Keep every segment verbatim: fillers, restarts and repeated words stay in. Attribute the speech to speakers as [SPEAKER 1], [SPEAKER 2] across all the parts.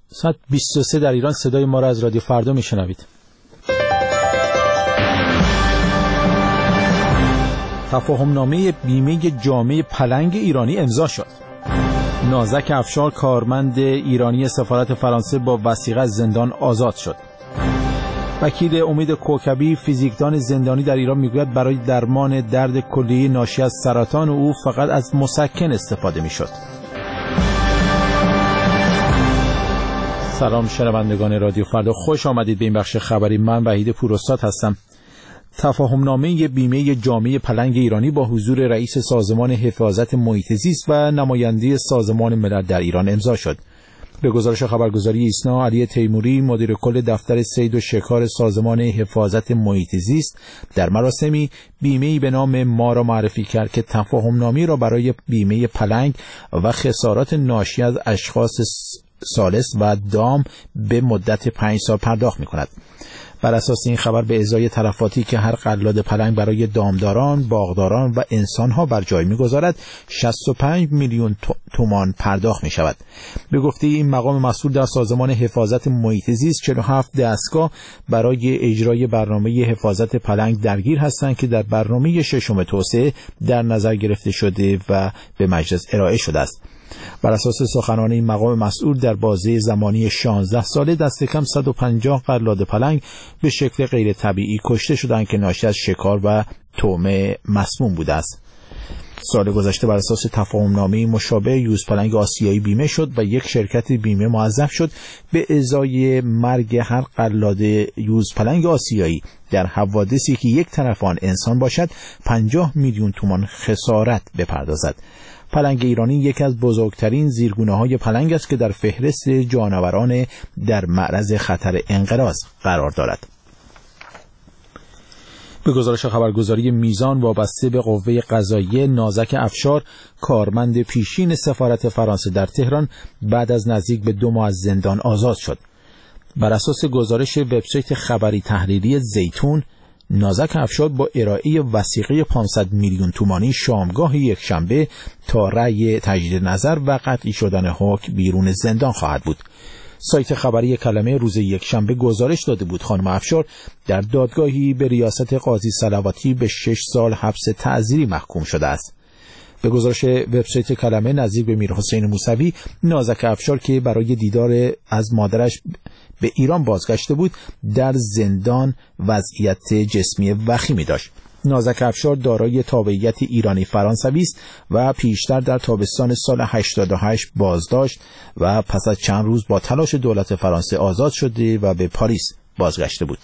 [SPEAKER 1] ساعت بیست و سه در ایران. صدای ما را از رادیو فردا میشنوید. تفاهم نامه بیمه جامعه پلنگ ایرانی امضا شد. نازک افشار کارمند ایرانی سفارت فرانسه با وثیقه از زندان آزاد شد. وکیل امید کوکبی فیزیکدان زندانی در ایران میگوید برای درمان درد کلیه ناشی از سرطان او فقط از مسکن استفاده میشد. سلام شنوندگان رادیو فردا، خوش آمدید به این بخش خبری. من وحید پوراستاد هستم. تفاهم نامه بیمه جامعه پلنگ ایرانی با حضور رئیس سازمان حفاظت محیط زیست و نماینده سازمان ملل در ایران امضا شد. به گزارش خبرگزاری ایسنا، علی تیموری مدیر کل دفتر صید و شکار سازمان حفاظت محیط زیست در مراسمی بیمه‌ای به نام ما را معرفی کرد که تفاهم نامه را برای بیمه پلنگ و خسارات ناشی از اشخاص ثالث و دام به مدت پنج سال پرداخت می‌کند. بر اساس این خبر به ازای تلفاتی که هر قلاد پلنگ برای دامداران، باغداران و انسانها بر جای می‌گذارد شصت و پنج میلیون تومان پرداخت می‌شود. به گفته این مقام مسئول در سازمان حفاظت محیط زیست چهل و هفت دستگاه برای اجرای برنامه حفاظت پلنگ درگیر هستند که در برنامه ششم توسعه در نظر گرفته شده و به مجلس ارائه شده است. بر اساس سخنان این مقام مسئول در بازه زمانی شانزده ساله دست کم صد و پنجاه قلاد پلنگ به شکل غیر طبیعی کشته شدند که ناشی از شکار و طعم مسموم بوده است. سال گذشته بر اساس تفاهم نامه مشابه یوز پلنگ آسیایی بیمه شد و یک شرکت بیمه موظف شد به ازای مرگ هر قلاد یوز پلنگ آسیایی در حوادثی که یک طرف آن انسان باشد پنجاه میلیون تومان خسارت بپردازد. پلنگ ایرانی یکی از بزرگترین زیرگونه‌های پلنگ است که در فهرست جانوران در معرض خطر انقراض قرار دارد. به گزارش خبرگزاری میزان وابسته به قوه قضاییه، نازک افشار کارمند پیشین سفارت فرانسه در تهران بعد از نزدیک به دو ماه از زندان آزاد شد. بر اساس گزارش وبسایت خبری تحریری زیتون، نازک افشار با ارائه وثیقه پانصد میلیون تومانی شامگاه یک شنبه تا رأی تجدید نظر و قطعی شدن حکم بیرون زندان خواهد بود. سایت خبری کلمه روز یک شنبه گزارش داده بود خانم افشار در دادگاهی به ریاست قاضی صلواتی به شش سال حبس تعزیری محکوم شده است. به گزارش وبسایت کلمه نزدیک به میرحسین موسوی، نازک افشار که برای دیدار از مادرش به ایران بازگشته بود در زندان وضعیت جسمی وخیمی داشت. نازک افشار دارای تابعیت ایرانی فرانسوی است و پیشتر در تابستان سال هشتاد و هشت بازداشت و پس از چند روز با تلاش دولت فرانسه آزاد شده و به پاریس بازگشته بود.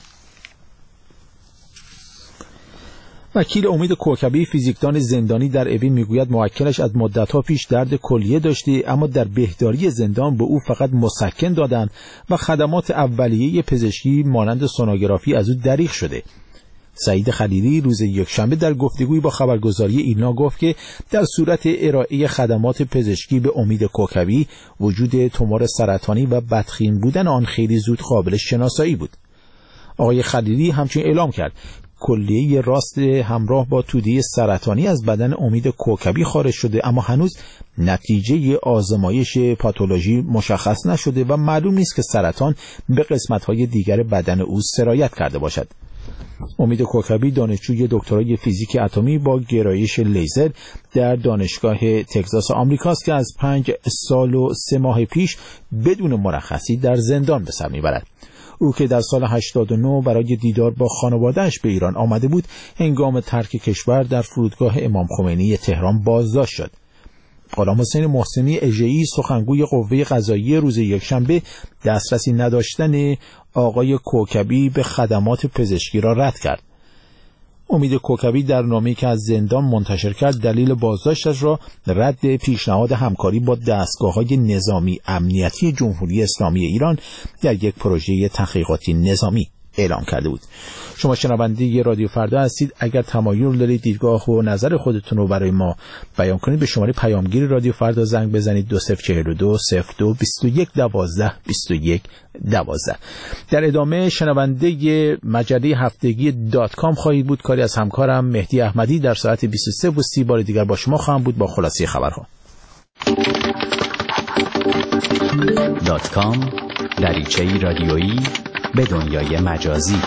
[SPEAKER 1] وکیل امید کوکبی فیزیکدان زندانی در اوین میگوید موکلش از مدت‌ها پیش درد کلیه داشته، اما در بهداری زندان به او فقط مسکن دادند و خدمات اولیه پزشکی مانند سونوگرافی از او دریغ شده. سعید خلیلی روز یکشنبه در گفتگویی با خبرگزاری ایلنا گفت که در صورت ارائه خدمات پزشکی به امید کوکبی وجود تومور سرطانی و بدخیم بودن آن خیلی زود قابل شناسایی بود. آقای خلیلی همچنین اعلام کرد کلیه راست همراه با توده سرطانی از بدن امید کوکبی خارج شده، اما هنوز نتیجه آزمایش پاتولوژی مشخص نشده و معلوم نیست که سرطان به قسمت‌های دیگر بدن او سرایت کرده باشد. امید کوکبی دانشجوی دکترای فیزیک اتمی با گرایش لیزر در دانشگاه تگزاس آمریکاست که از پنج سال و سه ماه پیش بدون مرخصی در زندان به سر میبرد. او که در سال هشتاد و نه برای دیدار با خانواده‌اش به ایران آمده بود، هنگام ترک کشور در فرودگاه امام خمینی تهران بازداشت شد. غلام حسین محسنی اژه‌ای سخنگوی قوه قضاییه روز یکشنبه دسترسی نداشتن آقای کوکبی به خدمات پزشکی را رد کرد. امید کوکبی در نامه‌ای که از زندان منتشر کرد دلیل بازداشتش را رد پیشنهاد همکاری با دستگاه‌های نظامی امنیتی جمهوری اسلامی ایران در یک پروژه تحقیقاتی نظامی اعلام کرده بود. شما شنونده رادیو فردا هستید. اگر تمایل دارید دیدگاه و نظر خودتون رو برای ما بیان کنید به شماره پیامگیر رادیو فردا زنگ بزنید دو صفر چهار دو صفر دو بیست و یک دوازده بیست و یک دوازده. در ادامه شنونده مجله هفتگی دات کام خواهید بود. کاری از همکارم مهدی احمدی در ساعت بیست و سه و سی بار دیگر با شما خواهم بود با خلاصه خبرها.
[SPEAKER 2] دات کام دریچه‌ای رادیویی به دنیای مجازی.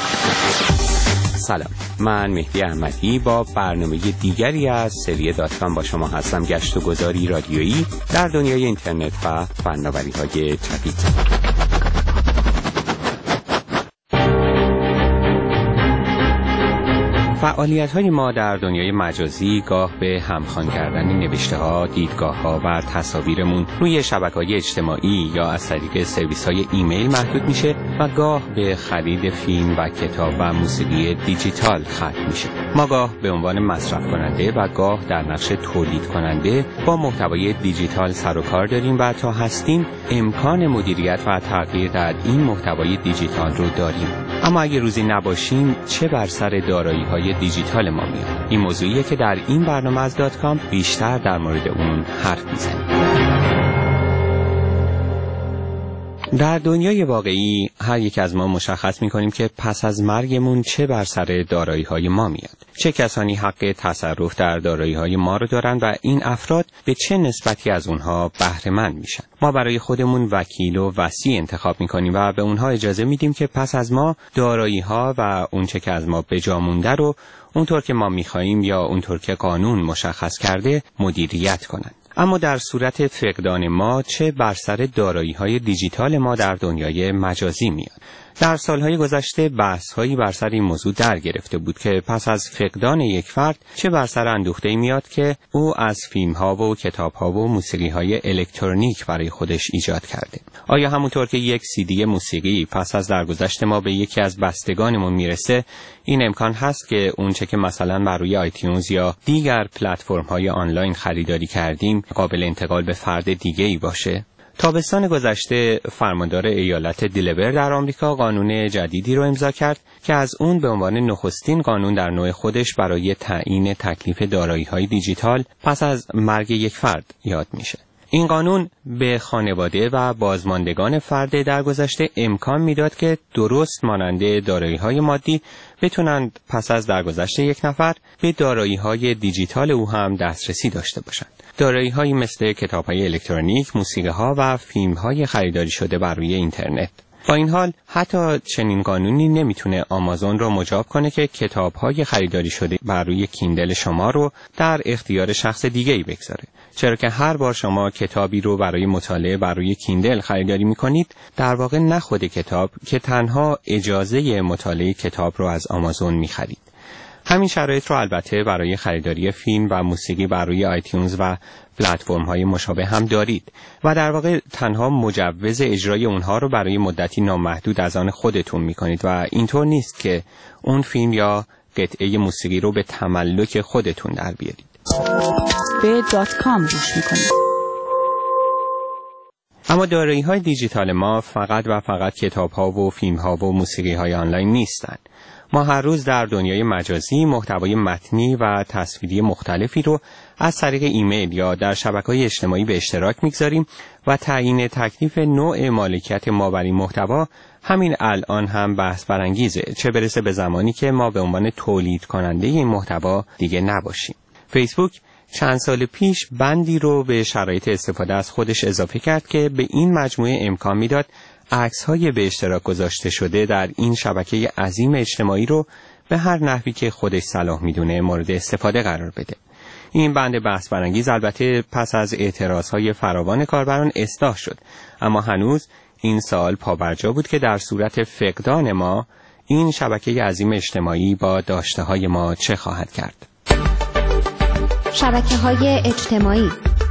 [SPEAKER 3] سلام، من مهدی احمدی با برنامه دیگری از سری دات کام با شما هستم. گشت و گذاری رادیویی در دنیای اینترنت و فناوری‌های جدید. فعالیت‌های ما در دنیای مجازی گاه به همخوان کردن نوشته‌ها، دیدگاه‌ها و تصاویرمون روی شبکه‌های اجتماعی یا از طریق سرویس‌های ایمیل محدود میشه و گاه به خرید فیلم و کتاب و موسیقی دیجیتال ختم میشه. ما گاه به عنوان مصرف کننده و گاه در نقش تولید کننده با محتوای دیجیتال سر و کار داریم و تا هستیم امکان مدیریت و تغییر در این محتوای دیجیتال رو داریم. اما اگه روزی نباشیم چه بر سر دارایی‌های دیجیتال ما میاد؟ این موضوعیه که در این برنامه از دات کام بیشتر در مورد اون حرف میزنیم. در دنیای واقعی هر یک از ما مشخص میکنیم که پس از مرگمون چه بر سر دارایی‌های ما میاد. چه کسانی حق تصرف در دارایی‌های ما رو دارن و این افراد به چه نسبتی از اونها بهره مند میشن. ما برای خودمون وکیل و وصی انتخاب میکنیم و به اونها اجازه میدیم که پس از ما دارایی‌ها و اونچه که از ما به جا مونده رو اونطور که ما میخواییم یا اونطور که قانون مشخص کرده مدیریت کنن. اما در صورت فقدان ما چه بر سر دارایی‌های دیجیتال ما در دنیای مجازی میاد؟ در سالهای گذشته بحث‌هایی بر سر این موضوع در گرفته بود که پس از فقدان یک فرد چه بر سر اندوخته‌ای میاد که او از فیلم‌ها و کتاب‌ها و موسیقی‌های الکترونیک برای خودش ایجاد کرده. آیا همونطور که یک سی دی موسیقی پس از درگذشت ما به یکی از بستگانمون میرسه، این امکان هست که اونچه که مثلا بر روی آیتیونز یا دیگر پلتفرم‌های آنلاین خریداری کردیم قابل انتقال به فرد دیگه‌ای باشه؟ تابستان گذشته فرماندار ایالت دلور در آمریکا قانون جدیدی رو امضا کرد که از اون به عنوان نخستین قانون در نوع خودش برای تعیین تکلیف دارایی‌های دیجیتال پس از مرگ یک فرد یاد میشه. این قانون به خانواده و بازماندگان فرد درگذشته امکان میداد که درست مانند دارایی‌های مادی بتونند پس از درگذشت یک نفر به دارایی‌های دیجیتال او هم دسترسی داشته باشند. دارایی‌هایی مثل کتاب‌های الکترونیک، موسیقی‌ها و فیلم‌های خریداری شده بر روی اینترنت. با این حال حتی چنین قانونی نمیتونه آمازون رو مجاب کنه که کتاب‌های خریداری شده بر روی کیندل شما رو در اختیار شخص دیگه‌ای بگذاره. چرا که هر بار شما کتابی رو برای مطالعه بر روی کیندل خریداری می‌کنید، در واقع نه خود کتاب که تنها اجازه مطالعه کتاب رو از آمازون می‌خرید. همین شرایط رو البته برای خریداری فیلم و موسیقی بر روی آیتیونز و پلتفرم‌های مشابه هم دارید و در واقع تنها مجوز اجرای اونها رو برای مدتی نامحدود از آن خودتون می‌کنید و اینطور نیست که اون فیلم یا قطعه موسیقی رو به تملک خودتون در بیارید.
[SPEAKER 4] به دات کام گوش می‌کنید.
[SPEAKER 3] اما دارایی‌های دیجیتال ما فقط و فقط کتاب‌ها و فیلم‌ها و موسیقی‌های آنلاین نیستند. ما هر روز در دنیای مجازی محتوای متنی و تصویری مختلفی رو از طریق ایمیل یا در شبکه‌های اجتماعی به اشتراک می‌گذاریم و تعیین تکلیف نوع مالکیت ما بر این محتوا همین الان هم بحث برانگیزه، چه برسه به زمانی که ما به عنوان تولید کننده این محتوا دیگه نباشیم. فیسبوک چند سال پیش بندی رو به شرایط استفاده از خودش اضافه کرد که به این مجموعه امکان میداد عکس‌های به اشتراک گذاشته شده در این شبکه عظیم اجتماعی رو به هر نحوی که خودش صلاح میدونه مورد استفاده قرار بده. این بند بحث برانگیز البته پس از اعتراضهای فراوان کاربران اصلاح شد، اما هنوز این سوال پابرجا بود که در صورت فقدان ما این شبکه عظیم اجتماعی با داشته‌های ما چه خواهد کرد؟
[SPEAKER 5] شبکه‌های اجتماعی.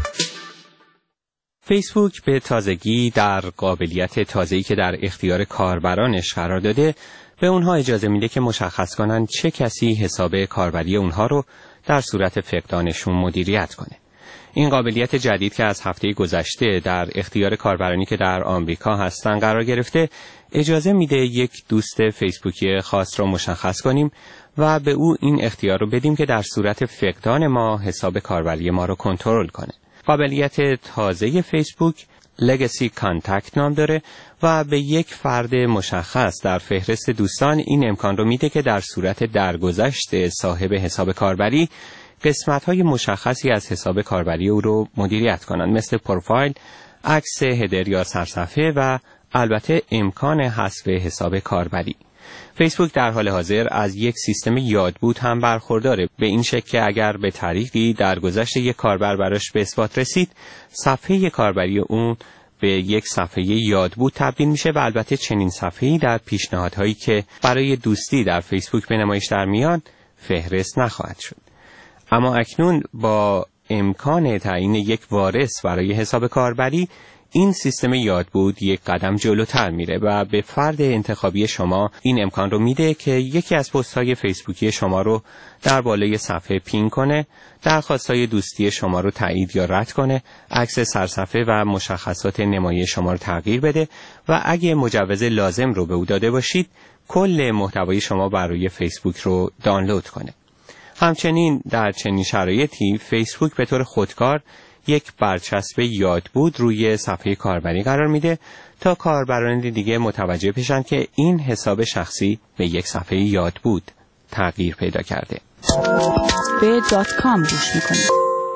[SPEAKER 3] فیسبوک به تازگی در قابلیت تازه‌ای که در اختیار کاربرانش قرار داده به اونها اجازه میده که مشخص کنن چه کسی حساب کاربری اونها رو در صورت فقدانشون مدیریت کنه. این قابلیت جدید که از هفته گذشته در اختیار کاربرانی که در آمریکا هستن قرار گرفته اجازه میده یک دوست فیسبوکی خاص رو مشخص کنیم و به او این اختیار رو بدیم که در صورت فقدان ما حساب کاربری ما رو کنترل کنه. قابلیت تازه فیسبوک لگسی کانتکت نام داره و به یک فرد مشخص در فهرست دوستان این امکان رو میده که در صورت درگذشت صاحب حساب کاربری قسمت‌های مشخصی از حساب کاربری او رو مدیریت کنند، مثل پروفایل، عکس هدر یا سرصفحه و البته امکان حذف حساب کاربری. فیسبوک در حال حاضر از یک سیستم یادبود هم برخورداره، به این شکل که اگر به طریقی در گذشت یک کاربر براش به اثبات رسید، صفحه کاربری اون به یک صفحه یادبود تبدیل میشه و البته چنین صفحه‌ای در پیشنهادهایی که برای دوستی در فیسبوک به نمایش در میان فهرست نخواهد شد. اما اکنون با امکان تعیین یک وارث برای حساب کاربری، این سیستم یادبود یک قدم جلوتر میره و به فرد انتخابی شما این امکان رو میده که یکی از پست‌های فیسبوکی شما رو در بالای صفحه پین کنه، درخواست‌های دوستی شما رو تایید یا رد کنه، عکس سرصفحه و مشخصات نمایش شما رو تغییر بده و اگه مجوز لازم رو به او داده باشید، کل محتوای شما برای فیسبوک رو دانلود کنه. همچنین در چنین شرایطی فیسبوک به طور خودکار یک برچسب یادبود روی صفحه کاربری قرار میده تا کاربران دیگه متوجه بشن که این حساب شخصی به یک صفحه یادبود تغییر پیدا کرده.
[SPEAKER 4] به دات کام گوش میکنید.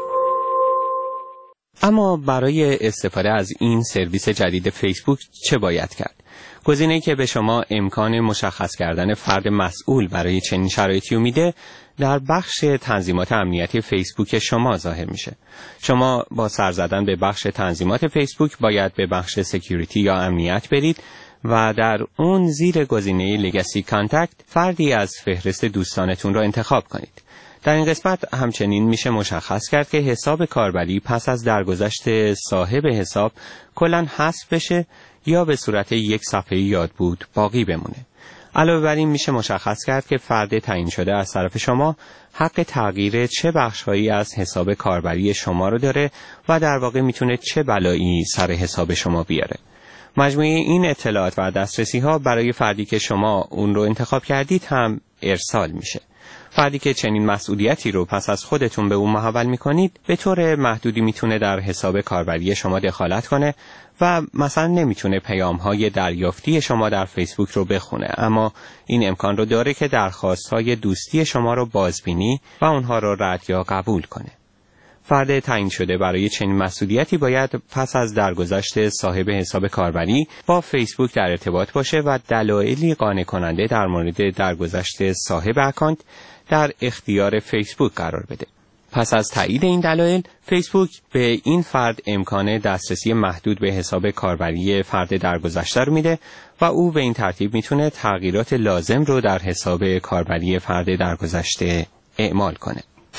[SPEAKER 3] اما برای استفاده از این سرویس جدید فیسبوک چه باید کرد؟ گزینه‌ای که به شما امکان مشخص کردن فرد مسئول برای چنین شرایطی رو میده، در بخش تنظیمات امنیتی فیسبوک شما ظاهر میشه. شما با سر زدن به بخش تنظیمات فیسبوک باید به بخش سکیوریتی یا امنیت برید و در اون زیر گزینه لگسی کانتکت فردی از فهرست دوستانتون را انتخاب کنید. در این قسمت همچنین میشه مشخص کرد که حساب کاربری پس از درگذشت صاحب حساب کلاً حذف بشه یا به صورت یک صفحه یادبود باقی بمونه. علاوه بر این میشه مشخص کرد که فرد تعیین شده از طرف شما حق تغییر چه بخش‌هایی از حساب کاربری شما رو داره و در واقع میتونه چه بلایی سر حساب شما بیاره. مجموعه این اطلاعات و دسترسی‌ها برای فردی که شما اون رو انتخاب کردید هم ارسال میشه. فردی که چنین مسئولیتی رو پس از خودتون به اون محول میکنید به طور محدودی میتونه در حساب کاربری شما دخالت کنه و مثلا نمیتونه پیام‌های دریافتی شما در فیسبوک رو بخونه، اما این امکان رو داره که درخواست‌های دوستی شما رو بازبینی و اونها رو رد یا قبول کنه. فرد تعیین شده برای چنین مسئولیتی باید پس از درگذشت صاحب حساب کاربری با فیسبوک در ارتباط باشه و دلایلی قانع کننده در مورد درگذشت صاحب اکانت در اختیار فیسبوک قرار بده. پس از تایید این دلایل، فیسبوک به این فرد امکان دسترسی محدود به حساب کاربری فرد درگذشته رو میده و او به این ترتیب میتونه تغییرات لازم رو در حساب کاربری فرد درگذشته اعمال کنه.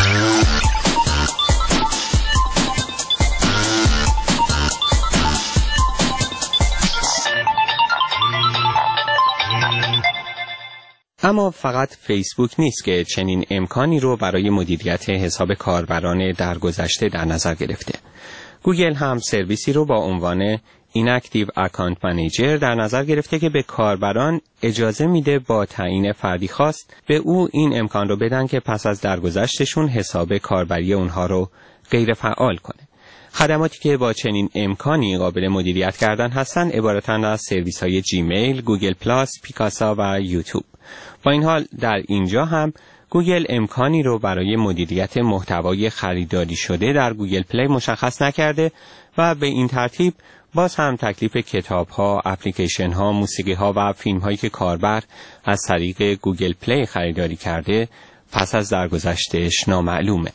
[SPEAKER 3] اما فقط فیسبوک نیست که چنین امکانی رو برای مدیریت حساب کاربران درگذشته در نظر گرفته. گوگل هم سرویسی رو با عنوان Inactive Account Manager در نظر گرفته که به کاربران اجازه میده با تعیین فردی خاص به او این امکان رو بدن که پس از درگذشتشون حساب کاربری اونها رو غیر فعال کنه. خدماتی که با چنین امکانی قابل مدیریت کردن هستن عبارتند از سرویس های جیمیل، گوگل پلاس، پیکاسا و یوتیوب. با این حال در اینجا هم گوگل امکانی رو برای مدیریت محتوای خریداری شده در گوگل پلی مشخص نکرده و به این ترتیب باز هم تکلیف کتاب ها، اپلیکیشن ها، موسیقی ها و فیلم هایی که کاربر از طریق گوگل پلی خریداری کرده پس از درگذشتش نامعلومه.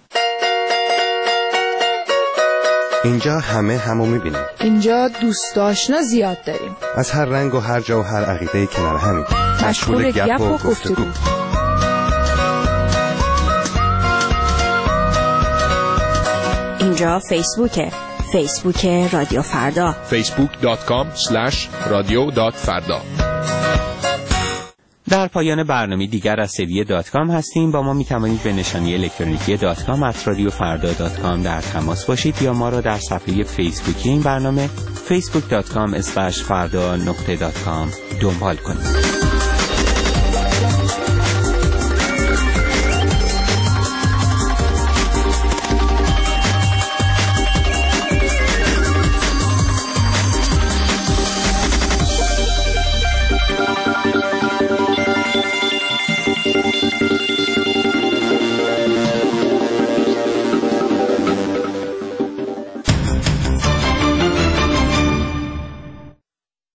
[SPEAKER 5] اینجا همه همو میبینیم.
[SPEAKER 6] اینجا دوست آشنا زیاد داریم.
[SPEAKER 5] از هر رنگ و هر جا و هر عقیده کنار همین.
[SPEAKER 6] مشغول گپ و گفتگو.
[SPEAKER 7] اینجا فیسبوکه. فیسبوک رادیو فردا.
[SPEAKER 8] فیسبوک دات کام اسلش رادیو دات فردا.
[SPEAKER 3] در پایان برنامه دیگر از سری دات کام هستیم. با ما می توانید به نشانی الکترونیکی دات کام ات رادیو فردا دات کام در تماس باشید یا ما را در صفحه فیسبوکی این برنامه فیسبوک دات کام اسلش فردا نقطه دات کام دنبال کنید.